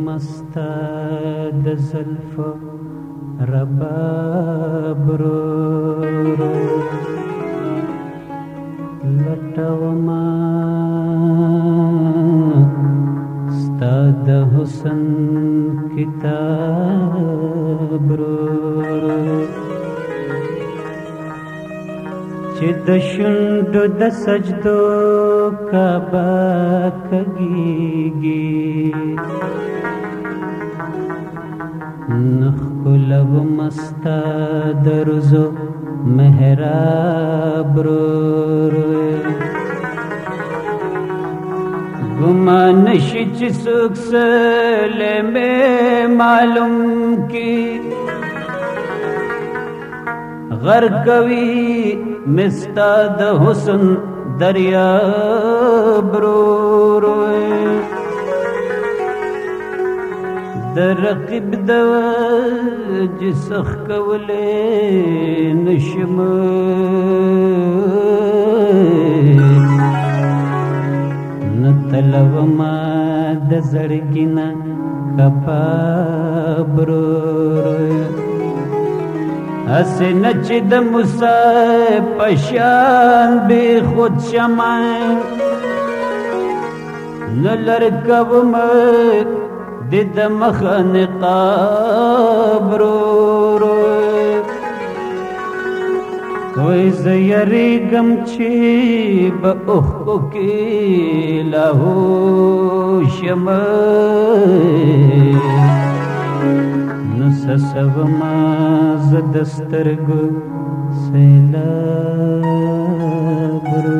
مستا د زلفو رباب رو لټوما ستا د حسن کتاب رو چې د شونډو د سجدو کعبه کږیږي نښکلوم ستا د روزو محراب رو ګمان نشي چې څوک سله مې معلوم کی غرق کوي مستا د حسن دریاب رو در رقیب د جسخ کولې نشم نتلو ما د زړګینا کباب رو اسه نچ د موسی پشان به خود شمع نلر کوم د مخن قبر کوئی زیری گم چی با اخو کی لہو شمع نسسو ما زدسترگو سیلاب رو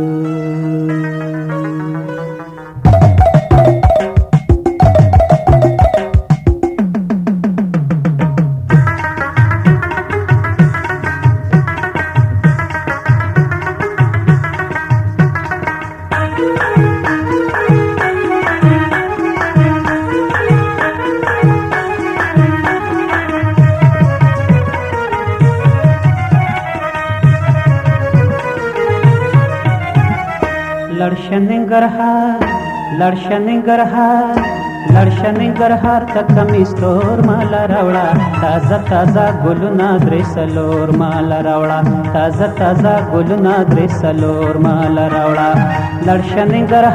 लड़शन गरहार तक कमिस्तोर माला रावड़ा ताजा ताजा गुलना द्रेसलोर माला रावड़ा ताजा ताजा गुलना द्रेसलोर माला रावड़ा लड़शन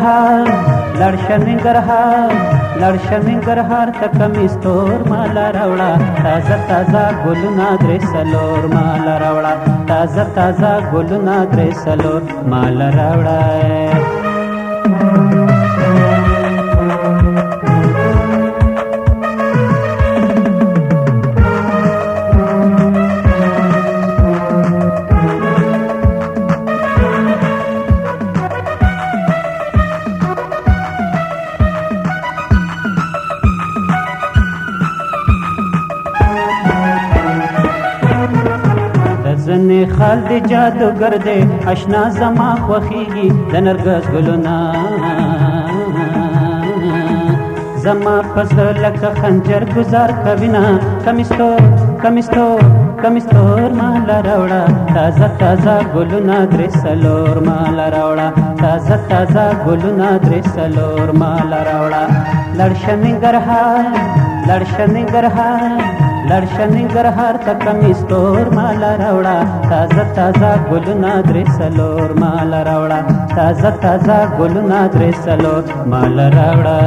गरहार तक कमिस्तोर माला रावड़ा ताजा ताजा गुलना द्रेसलोर माला रावड़ा ताजा ताजा गुलना द्रेसलोर माला रावड़ा زنی خالد جادوگر دے اشنا زما خوخیگی د نرګس ګلونا زما پزړه لکه خنجر گزار کوینا کمیستور مالا راوړه تازه تازه ګلونا درسلور مالا راوړه تازه تازه ګلونا درسلور مالا راوړه लड़शन गरहार तक कमिस्तोर माला रावड़ा ताजा ताजा गुलना द्रेसलोर माला रावड़ा ताजा ताजा गुलना द्रेसलोर माला रावड़ा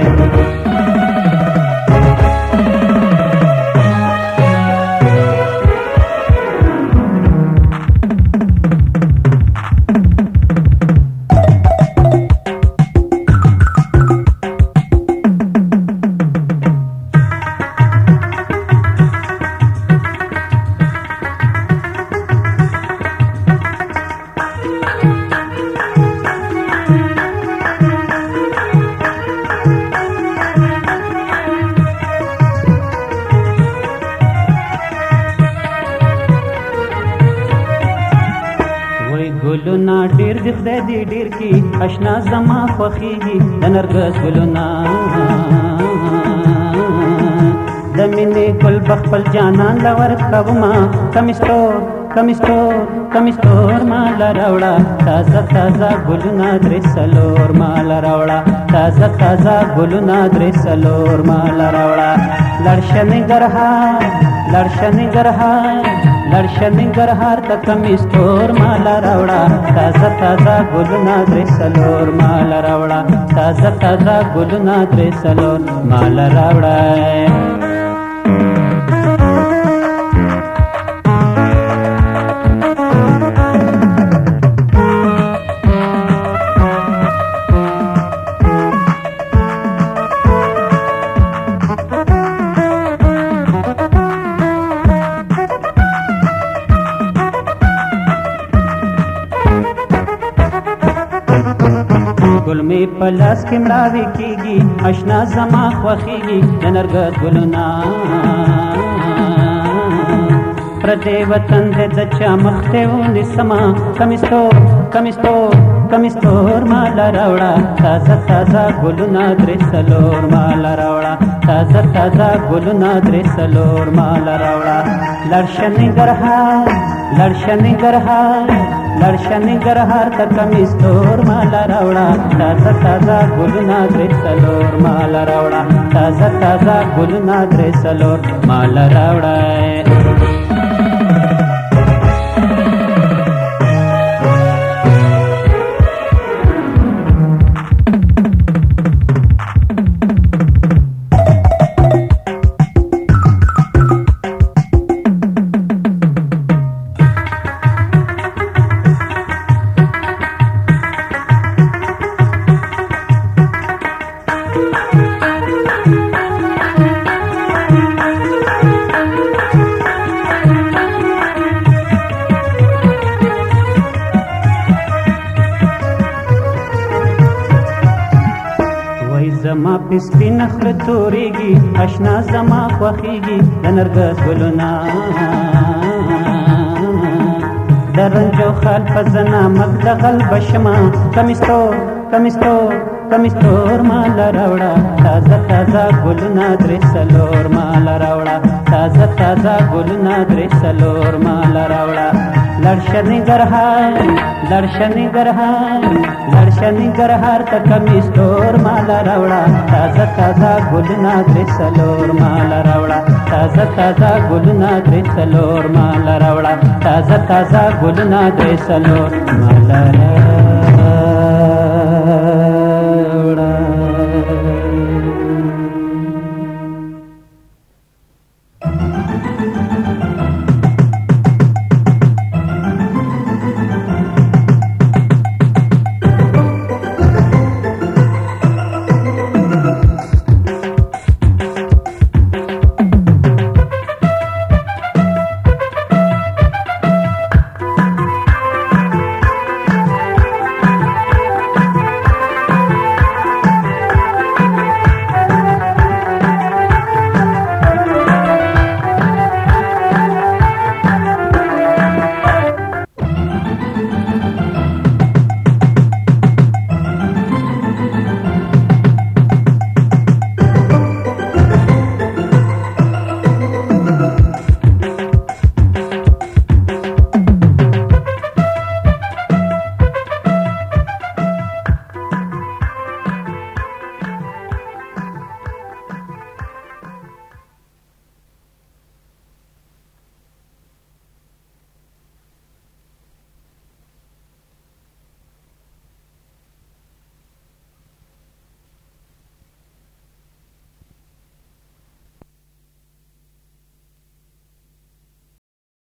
ګلونا ډیر د خدای دی ډیر کی اشنا زما خوخیږي د نرګس ګلونا د مینې ګل بخپل جانان لور کوما کمیستور مالا راوړه تازه تازه ګلونا درسلور مالا راوړه تازه تازه ګلونه درې څلور مال راوړه لړشه ننګرهار لړشه ننګرهار لړشه ننګرهار ته کمیس تور مال راوړه تازه تازه ګلونه درې څلور مال راوړه تازه تازه ګلونه درې څلور مال راوړه ګل می په لاس کې مړاوي کېږي اشنا زما خوښېږي د نرګس ګلونه پردی وطن دې د چا مخ ته ونیسمه کمیستور کمیستور کمیستور مال راوړه تازه تازه ګلونه درې څلور مال راوړه تازه تازه ګلونه درې څلور مال راوړه لړشه ننګرهار لړشه ننګرهار لړشه ننګرهار ته کمیس تور مال راوړه تازه تازه ګلونه درې څلور مال راوړه تازه تازه ګلونه درې څلور مال راوړه زما په سپین خره تورېږي اشنا زما خوښېږي د نرګس ګلونه د رنج او خال په زنه مګ د غلب شمه کمیستور کمیستور کمیستور مال راوړه تازه تازه ګلونه درې څلور مال راوړه تازه تازه ګلونه درې څلور مال راوړه لړشه ننګرهار لړشه ننګرهار لړشه ننګرهار ته کمیس تور مال راوړه تازه تازه ګلونه درې څلور مال راوړه تازه تازه ګلونه درې څلور مال راوړه تازه تازه ګلونه درې څلور مال راوړه